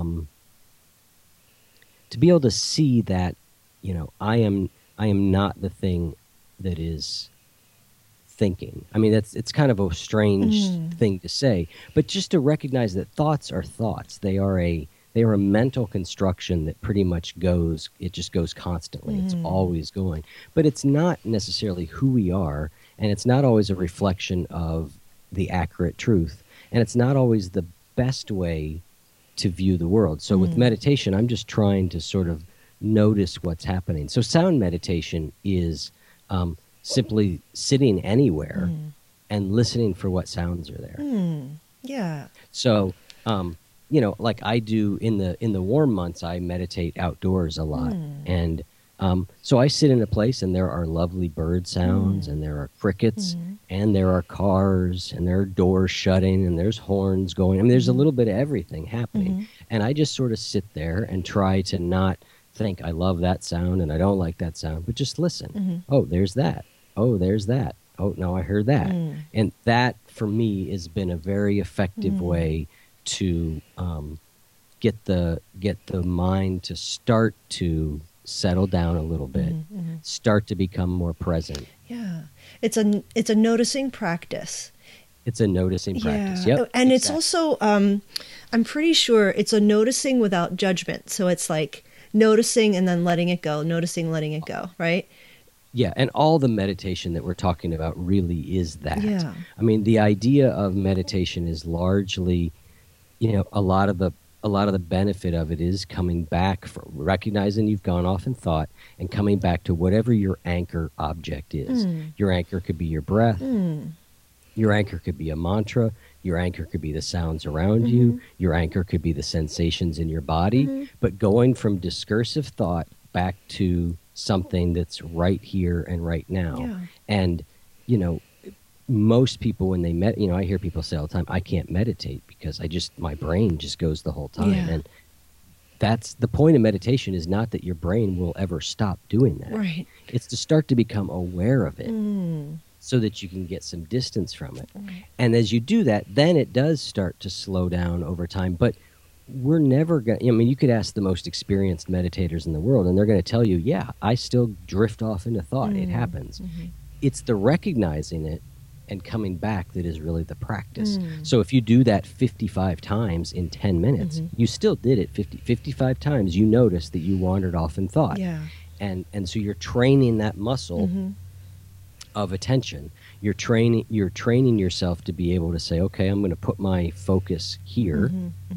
that, you know, I am not the thing that is thinking. I mean, it's kind of a strange thing to say, but just to recognize that thoughts are thoughts. They are a mental construction that pretty much just goes constantly. It's always going. But it's not necessarily who we are, and it's not always a reflection of the accurate truth, and it's not always the best way to view the world. So with meditation, I'm just trying to sort of notice what's happening. So sound meditation is simply sitting anywhere and listening for what sounds are there. Yeah. So, you know, like I do in the warm months, I meditate outdoors a lot. And so I sit in a place and there are lovely bird sounds and there are crickets and there are cars and there are doors shutting and there's horns going. I mean, there's a little bit of everything happening. And I just sort of sit there and try to not think I love that sound and I don't like that sound, but just listen. Oh, there's that. Oh, there's that. Oh, no, I heard that. And that, for me, has been a very effective way to get the mind to start to settle down a little bit, start to become more present. Yeah, it's a noticing practice. It's a noticing practice. Yep, and exactly. It's also I'm pretty sure it's a noticing without judgment. So it's like noticing and then letting it go, noticing, letting it go, right? Yeah, and all the meditation that we're talking about really is that. Yeah. I mean, the idea of meditation is largely, a lot of the benefit of it is coming back from recognizing you've gone off in thought and coming back to whatever your anchor object is. Your anchor could be your breath. Your anchor could be a mantra. Your anchor could be the sounds around you. Your anchor could be the sensations in your body. But going from discursive thought back to something that's right here and right now. Yeah. And, most people when they I hear people say all the time, I can't meditate because my brain just goes the whole time. Yeah. And that's the point of meditation, is not that your brain will ever stop doing that. Right. It's to start to become aware of it so that you can get some distance from it. Right. And as you do that, then it does start to slow down over time. But we're never going to, you could ask the most experienced meditators in the world and they're going to tell you, yeah, I still drift off into thought. It happens. It's the recognizing it and coming back that is really the practice. So if you do that 55 times in 10 minutes, you still did it 55 times. You notice that you wandered off in thought. Yeah. And so you're training that muscle of attention. You're training yourself to be able to say, okay, I'm going to put my focus here.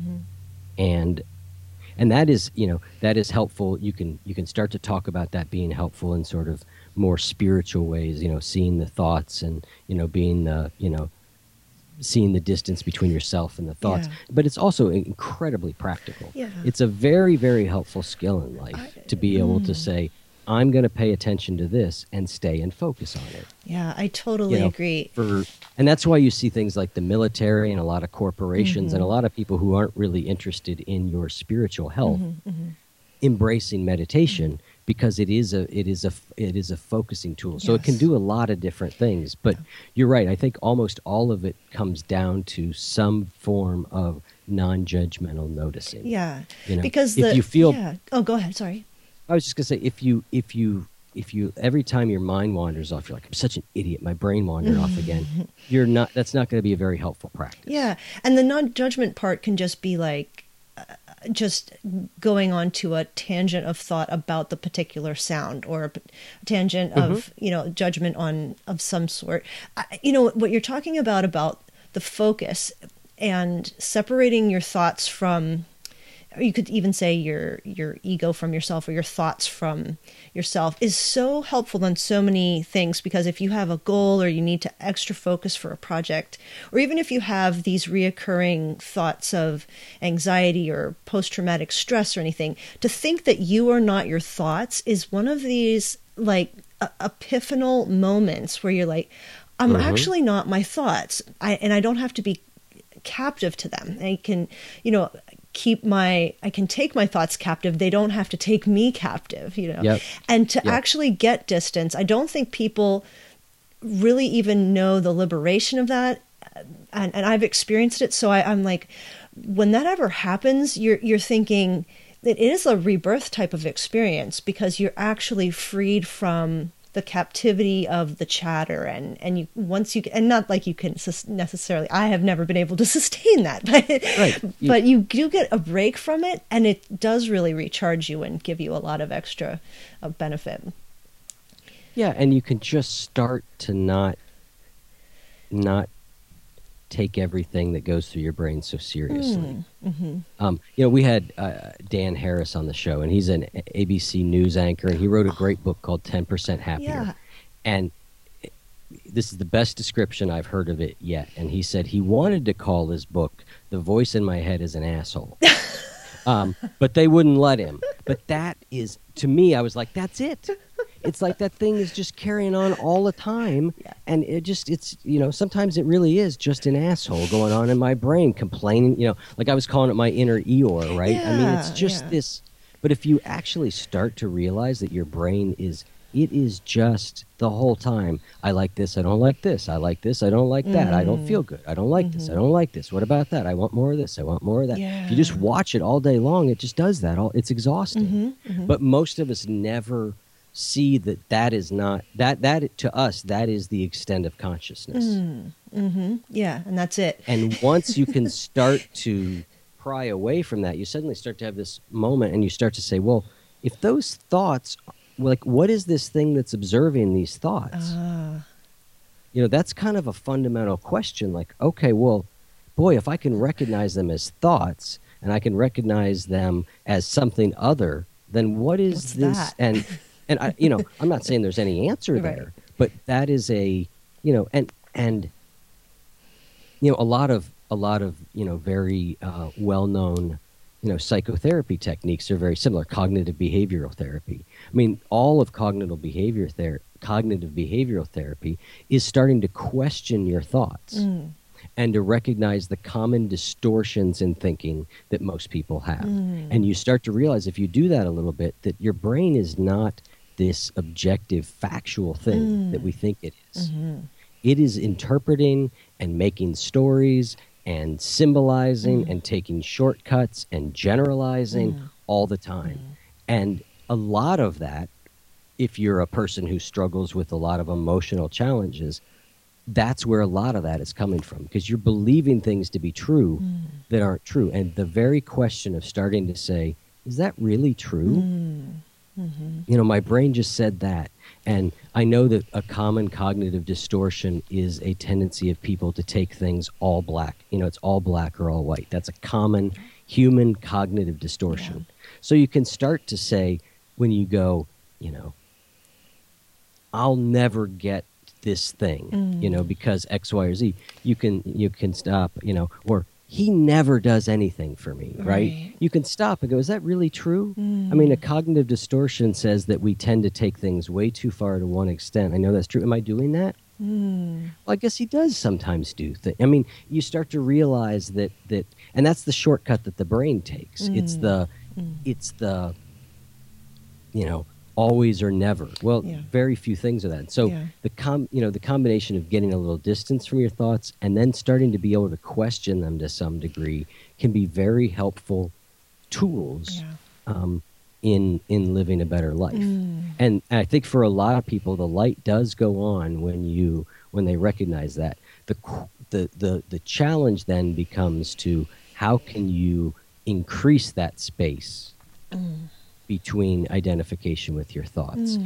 And that is, that is helpful. You can start to talk about that being helpful in sort of more spiritual ways, seeing the thoughts and, being the, seeing the distance between yourself and the thoughts. Yeah. But it's also incredibly practical. Yeah. It's a very, very helpful skill in life to be able to say, I'm going to pay attention to this and stay and focus on it. Yeah, I totally agree. And that's why you see things like the military and a lot of corporations and a lot of people who aren't really interested in your spiritual health embracing meditation because it is a focusing tool. So it can do a lot of different things. But you're right. I think almost all of it comes down to some form of non-judgmental noticing. Yeah, because if you feel. Yeah. Oh, go ahead. Sorry. I was just gonna say, if you every time your mind wanders off, you're like, I'm such an idiot, my brain wandered off again. That's not going to be a very helpful practice. Yeah, and the non-judgment part can just be like, just going on to a tangent of thought about the particular sound, or a tangent of judgment of some sort. What you're talking about the focus and separating your thoughts from. Or you could even say your ego from yourself, or your thoughts from yourself, is so helpful on so many things. Because if you have a goal, or you need to extra focus for a project, or even if you have these reoccurring thoughts of anxiety or post-traumatic stress or anything, to think that you are not your thoughts is one of these like epiphanal moments where you're like, I'm actually not my thoughts. I don't have to be captive to them. I can, I can take my thoughts captive. They don't have to take me captive, Yep. And to actually get distance, I don't think people really even know the liberation of that. And I've experienced it. So I'm like, when that ever happens, you're thinking that it is a rebirth type of experience, because you're actually freed from the captivity of the chatter, and not like you can necessarily, I have never been able to sustain that, but you do get a break from it, and it does really recharge you and give you a lot of extra benefit. Yeah, and you can just start to not take everything that goes through your brain so seriously. We had Dan Harris on the show, and he's an ABC News anchor, and he wrote a great book called 10% Happier. Yeah. And this is the best description I've heard of it yet. And he said he wanted to call his book "The Voice in My Head is an Asshole," but they wouldn't let him. But that is, to me, I was like, that's it. It's like that thing is just carrying on all the time. Yeah. And it's sometimes it really is just an asshole going on in my brain complaining, like I was calling it my inner Eeyore, right? Yeah, I mean, it's just this. But if you actually start to realize that your brain is just the whole time, I like this, I don't like this, I like this, I don't like that, I don't feel good, I don't like this, I don't like this, what about that, I want more of this, I want more of that. Yeah. If you just watch it all day long, it just does that. It's exhausting. But most of us never see that is not that to us, that is the extent of consciousness. Yeah, and that's it. And once you can start to pry away from that, you suddenly start to have this moment, and you start to say, well, if those thoughts, like, what is this thing that's observing these thoughts? That's kind of a fundamental question. Like, okay, well, boy, if I can recognize them as thoughts and I can recognize them as something other, then what's this? That? And I, I'm not saying there's any answer there, Right. but that is a, and a lot of very well-known psychotherapy techniques are very similar. Cognitive behavioral therapy. I mean, all of cognitive behavioral therapy is starting to question your thoughts and to recognize the common distortions in thinking that most people have. And you start to realize, if you do that a little bit, that your brain is not this objective, factual thing that we think it is. It is interpreting and making stories and symbolizing and taking shortcuts and generalizing all the time. And a lot of that, if you're a person who struggles with a lot of emotional challenges, that's where a lot of that is coming from, because you're believing things to be true that aren't true. And the very question of starting to say, is that really true? My brain just said that. And I know that a common cognitive distortion is a tendency of people to take things all black. It's all black or all white. That's a common human cognitive distortion. Yeah. So you can start to say, when you go, I'll never get this thing, because X, Y, or Z, you can stop, or he never does anything for me, right? You can stop and go, is that really true? I mean, a cognitive distortion says that we tend to take things way too far to one extent. I know that's true. Am I doing that? Well, I guess he does sometimes do things. I mean, you start to realize that, and that's the shortcut that the brain takes. It's the, always or never. Well, very few things are that. So the combination of getting a little distance from your thoughts and then starting to be able to question them to some degree can be very helpful tools in living a better life. And I think for a lot of people, the light does go on when they recognize that. The challenge then becomes to, how can you increase that space between identification with your thoughts?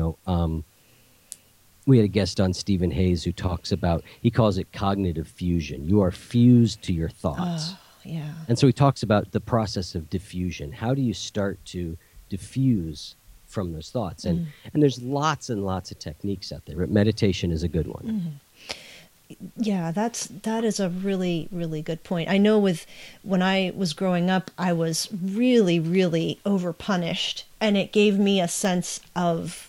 We had a guest on, Stephen Hayes, who talks about, he calls it cognitive fusion. You are fused to your thoughts. And so he talks about the process of diffusion. How do you start to diffuse from those thoughts? And there's lots and lots of techniques out there, but meditation is a good one. Yeah, that is a really, really good point. I know when I was growing up, I was really, really overpunished, and it gave me a sense of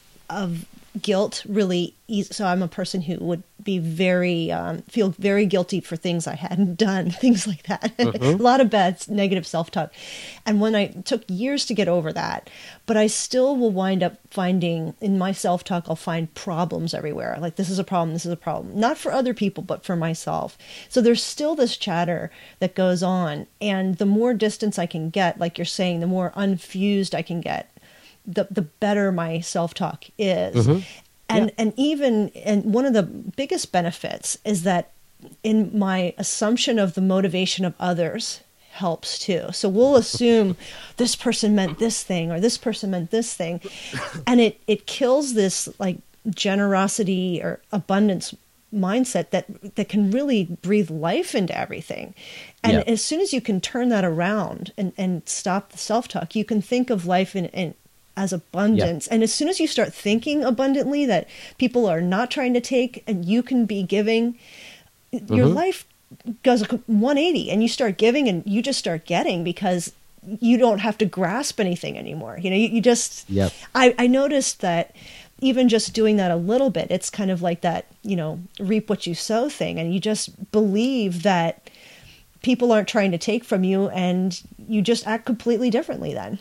guilt really easy. So I'm a person who would be feel very guilty for things I hadn't done, things like that. A lot of bad negative self-talk. And when I took years to get over that, but I still will wind up finding in my self-talk, I'll find problems everywhere. Like, this is a problem, this is a problem. Not for other people, but for myself. So there's still this chatter that goes on. And the more distance I can get, like you're saying, the more unfused I can get, the better my self-talk is. And one of the biggest benefits is that in my assumption of the motivation of others helps too. So we'll assume this person meant this thing or this person meant this thing. And it kills this like generosity or abundance mindset that can really breathe life into everything. And as soon as you can turn that around and stop the self-talk, you can think of life in as abundance. And as soon as you start thinking abundantly, that people are not trying to take and you can be giving, your life goes 180 and you start giving and you just start getting, because you don't have to grasp anything anymore. You just, I noticed that even just doing that a little bit, it's kind of like that, reap what you sow thing. And you just believe that people aren't trying to take from you, and you just act completely differently then.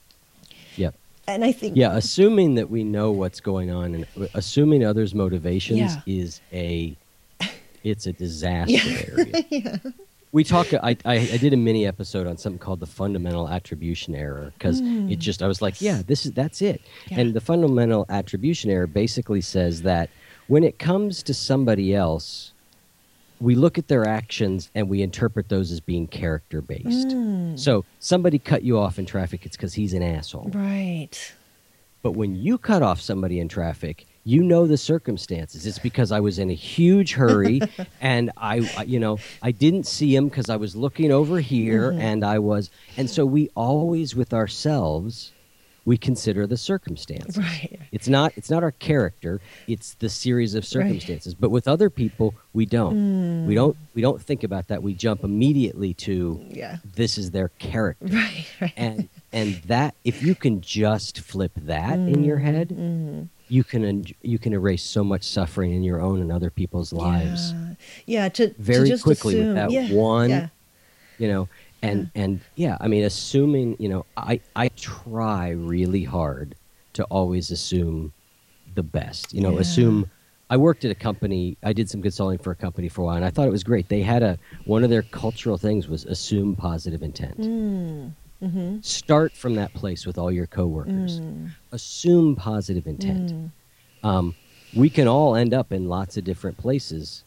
And I think, assuming that we know what's going on and assuming others' motivations is it's a disaster area. We talk. I did a mini episode on something called the fundamental attribution error, because I was like, that's it. And the fundamental attribution error basically says that when it comes to somebody else, we look at their actions and we interpret those as being character-based. So somebody cut you off in traffic, it's because he's an asshole. Right. But when you cut off somebody in traffic, you know the circumstances. It's because I was in a huge hurry and I didn't see him because I was looking over here and so we always with ourselves, we consider the circumstances. Right. It's not our character, it's the series of circumstances. Right. But with other people, we don't. We don't think about that. We jump immediately to this is their character. Right. And that if you can just flip that in your head, you can erase so much suffering in your own and other people's lives. Yeah, very to just quickly assume. with that one, And I mean, assuming, I try really hard to always assume the best, assume. I worked at a company, I did some consulting for a company for a while, and I thought it was great. They had one of their cultural things was assume positive intent. Mm-hmm. Start from that place with all your coworkers. Assume positive intent. We can all end up in lots of different places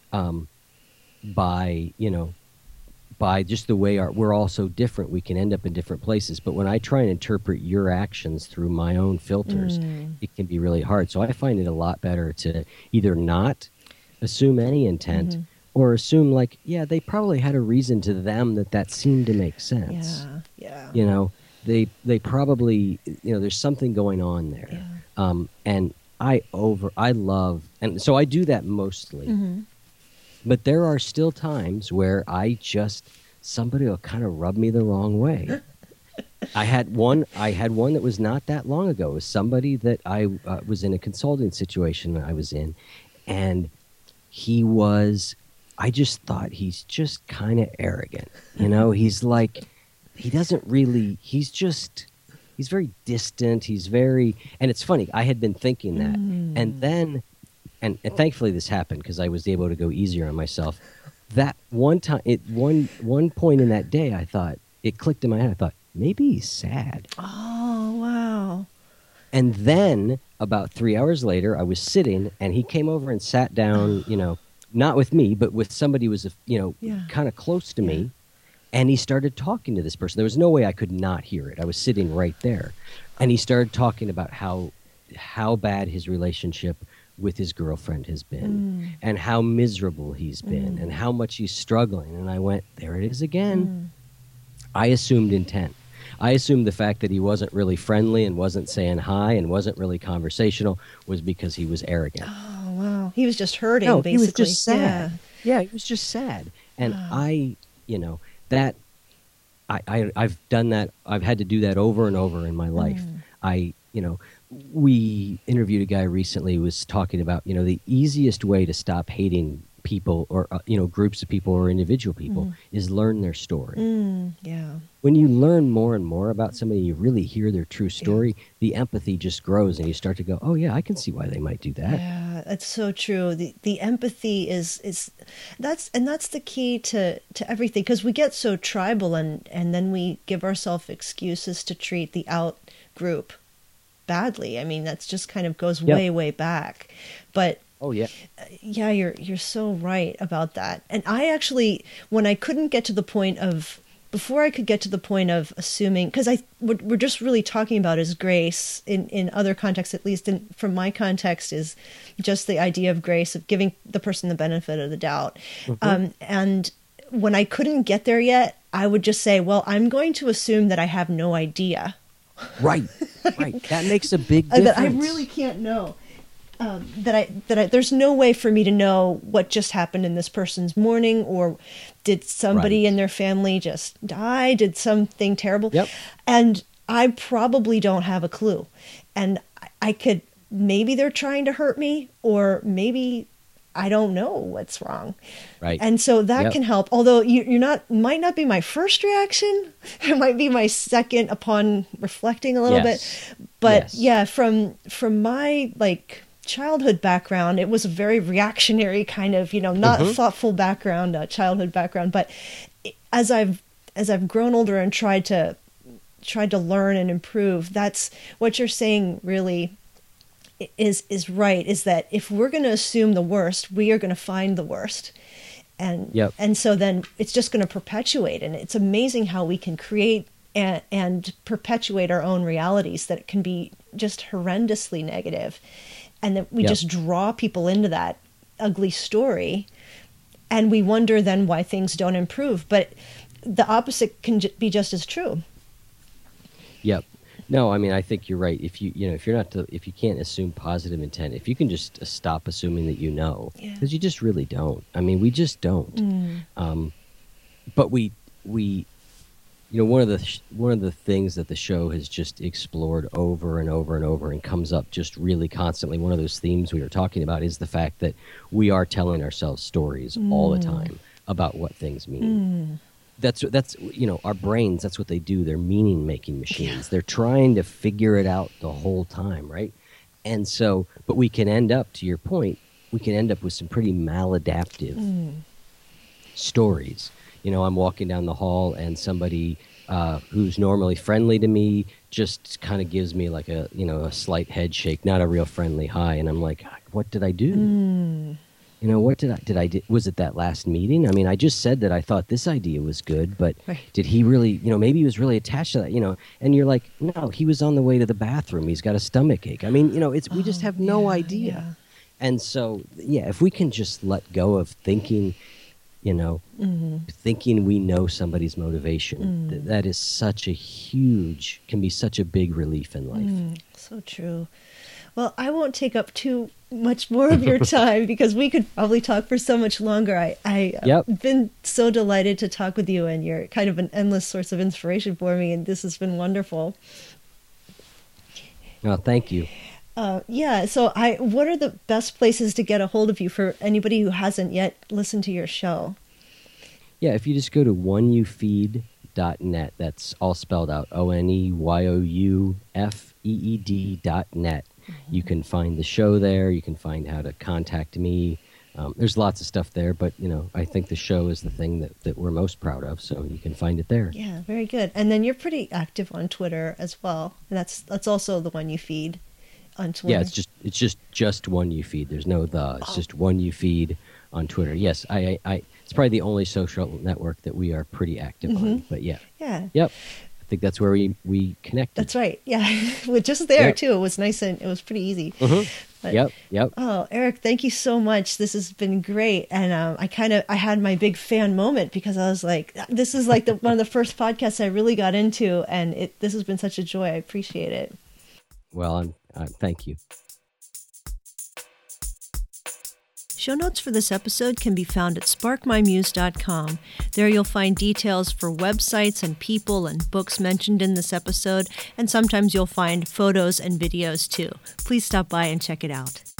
by just the way we're all so different, we can end up in different places. But when I try and interpret your actions through my own filters, it can be really hard. So I find it a lot better to either not assume any intent or assume they probably had a reason to them that seemed to make sense. Yeah. They probably, there's something going on there. Yeah. And I love, and so I do that mostly. But there are still times where somebody will kind of rub me the wrong way. I had one that was not that long ago. It was somebody that I was in a consulting situation that I was in, and I just thought he's just kind of arrogant. He's like, he's very distant. And it's funny, I had been thinking that. And then, and thankfully this happened because I was able to go easier on myself. That one time, one point in that day, I thought, it clicked in my head. I thought, maybe he's sad. Oh, wow. And then about 3 hours later, I was sitting and he came over and sat down, not with me, but with somebody who was, kind of close to me. And he started talking to this person. There was no way I could not hear it. I was sitting right there. And he started talking about how bad his relationship with his girlfriend has been and how miserable he's been and how much he's struggling. And I went, there it is again. I assumed intent. I assumed the fact that he wasn't really friendly and wasn't saying hi and wasn't really conversational was because he was arrogant. Oh, wow. He was just hurting, basically. He was just sad. Yeah, he was just sad. And I've done that. I've had to do that over and over in my life. We interviewed a guy recently who was talking about, the easiest way to stop hating people or, groups of people or individual people is learn their story. Yeah. When you learn more and more about somebody, you really hear their true story, the empathy just grows and you start to go, oh yeah, I can see why they might do that. Yeah, that's so true. The empathy that's the key to everything, because we get so tribal and then we give ourselves excuses to treat the out group badly. I mean, that's just kind of goes way back. But yeah, you're so right about that. And I actually, when I couldn't get to the point of, before I could get to the point of assuming, because we're just really talking about is grace in other contexts, at least from my context, is just the idea of grace, of giving the person the benefit of the doubt. And when I couldn't get there yet, I would just say, well, I'm going to assume that I have no idea. Right. That makes a big difference. That I really can't know. There's no way for me to know what just happened in this person's morning, or did somebody in their family just die? Did something terrible? Yep. And I probably don't have a clue. And I could, maybe they're trying to hurt me, or maybe I don't know what's wrong. Right. And so that can help. Although might not be my first reaction. It might be my second upon reflecting a little bit. But from my childhood background, it was a very reactionary kind of, not thoughtful background, childhood background. But as I've grown older and tried to learn and improve, that's what you're saying really is right, is that if we're going to assume the worst, we are going to find the worst. And so then it's just going to perpetuate. And it's amazing how we can create and perpetuate our own realities, that it can be just horrendously negative, and that we just draw people into that ugly story, and we wonder then why things don't improve. But the opposite can be just as true. Yep. No, I mean, I think you're right. If if you can't assume positive intent, if you can just stop assuming that because you just really don't. I mean, we just don't. But we one of the things that the show has just explored over and over and over and comes up just really constantly. One of those themes we were talking about is the fact that we are telling ourselves stories all the time about what things mean. That's our brains, that's what they do. They're meaning-making machines. They're trying to figure it out the whole time, right? And so, but we can end up, to your point, with some pretty maladaptive stories. I'm walking down the hall and somebody who's normally friendly to me just kind of gives me like a slight head shake, not a real friendly hi. And I'm like, what did I do? What did I do? Was it that last meeting? I mean, I just said that I thought this idea was good, but did he really, maybe he was really attached to that, and you're like, no, he was on the way to the bathroom. He's got a stomach ache. I mean, we just have no idea. Yeah. And so, if we can just let go of thinking, thinking we know somebody's motivation, that is can be such a big relief in life. So true. Well, I won't take up too much more of your time because we could probably talk for so much longer. I've been so delighted to talk with you, and you're kind of an endless source of inspiration for me, and this has been wonderful. Oh, thank you. So what are the best places to get a hold of you for anybody who hasn't yet listened to your show? Yeah, if you just go to oneyoufeed.net, that's all spelled out, ONEYOUFEED.net. You can find the show there. You can find how to contact me. There's lots of stuff there, but I think the show is the thing that we're most proud of, so you can find it there. Yeah, very good. And then you're pretty active on Twitter as well, and that's also the One You Feed on Twitter. Yeah, it's just One You Feed. There's no the. It's just One You Feed on Twitter. Yes, I it's probably the only social network that we are pretty active on. But yeah. Yep. I think that's where we connected. That's right. Yeah, we're just there too. It was nice and it was pretty easy. But, Yep. Oh, Eric, thank you so much. This has been great, and I had my big fan moment because I was like, this is like one of the first podcasts I really got into, and this has been such a joy. I appreciate it. Well, thank you. Show notes for this episode can be found at sparkmymuse.com. There you'll find details for websites and people and books mentioned in this episode, and sometimes you'll find photos and videos too. Please stop by and check it out.